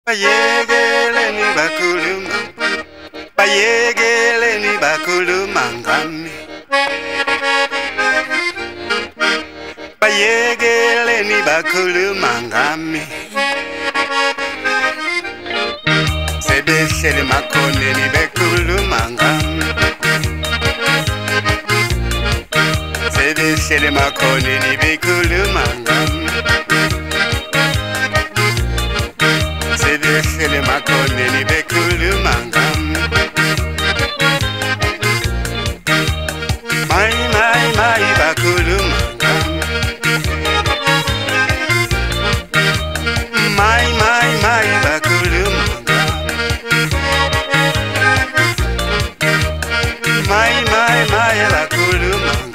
Bayekeleni bakhuluma, bayekeleni bakhuluma ngami. Bayekeleni bakhuluma ngami. Sebehleli makhoneni bekhuluma ngami. Sebehleli makhoneni bekhuluma ngami. Sebehleli makhoneni bekhuluma ngami. My bakhuluma ngami. My bakhuluma ngami. My bakhuluma ngami.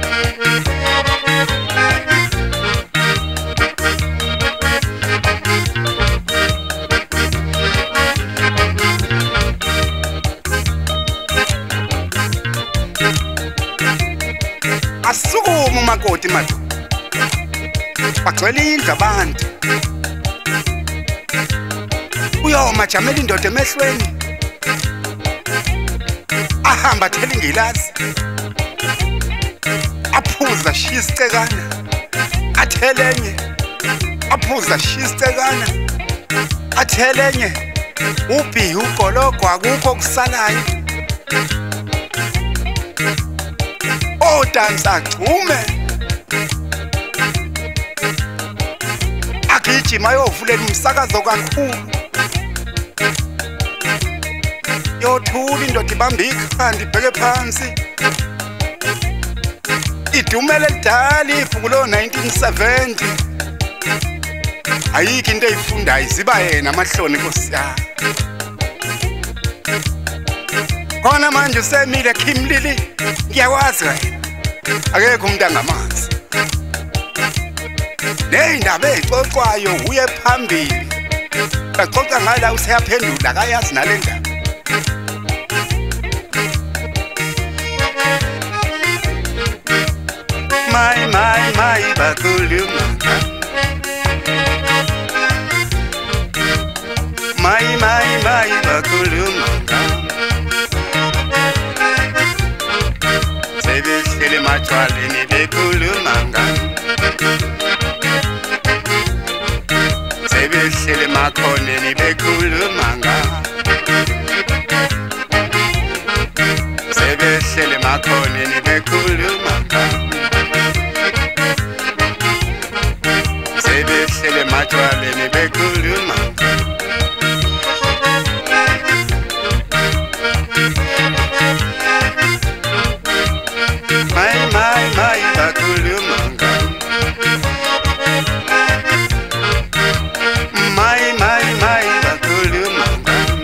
Asukuma umakoti manje. Bagcwele indlu abantu. Uyomajamela indoda emehlweni. Ahamba athela ingilazi. Aphuza shisicekana. Athelenye. Aphuza shisicekana. Athelenye. Ubhi ugologwa akukho kusalayo. Odansa agcume. Agijima yovulela umsakazo kakhulu. Yothula indoda ibamba ikhanda ibheke phansi. Idumele lidala ifuku lo 1970. Ayikho into eyifundayo ziba yena amahloni Nkosi yami. Khona manje usemile Kimlili. Ngiyakwazi wena. Akekho umuntu angamazi. Neyindaba ezixoxwayo uye phambili. Baxoxa ngala useyaphendula akayazi nale ndaba. My bakhuluma ngami. My bakhuluma ngami. Sebehleli matshwaleni bekhuluma ngami. Sebehleli makhoneni bekhuluma ngami. Sebehleli makhoneni bekhuluma ngami. Sebehleli matshwaleni bekhuluma ngami. My bakhuluma ngami. My bakhuluma ngami.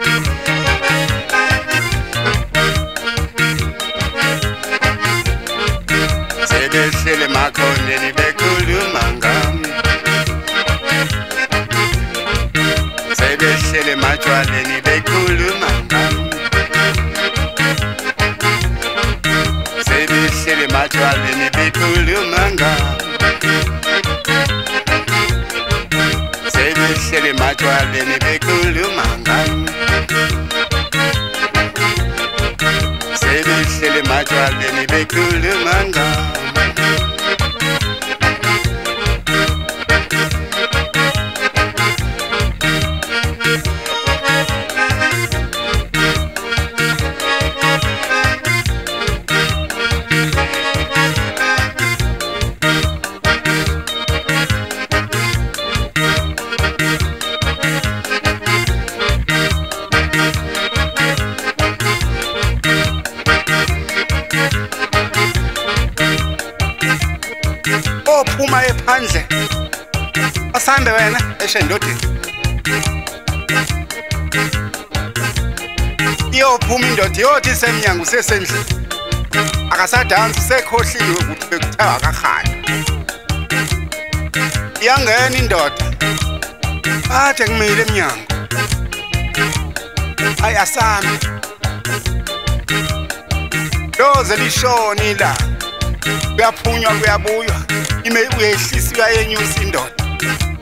Sebehleli makhoneni bekhuluma ngami. Sebehleli matshwaleni bekhuluma ngami. Sebehleli matshwaleni bekhuluma ngami. Sebehleli matshwaleni bekhuluma ngami. Sebehleli matshwaleni bekhuluma ngami. Ophuma ephandle asambe wena eshendodeni. Iyophuma indoda yothi semnyango usesendlini. Akasadansi sekhohliwe ukuthi bekuthiwa akahaya. Iyangena indoda. Athe ngimile emnyango. Hayi asambe. Loze lishoni la. Kuyaphunywa kuyabuywa. Ime uyehlisa uyayenyusa indoda.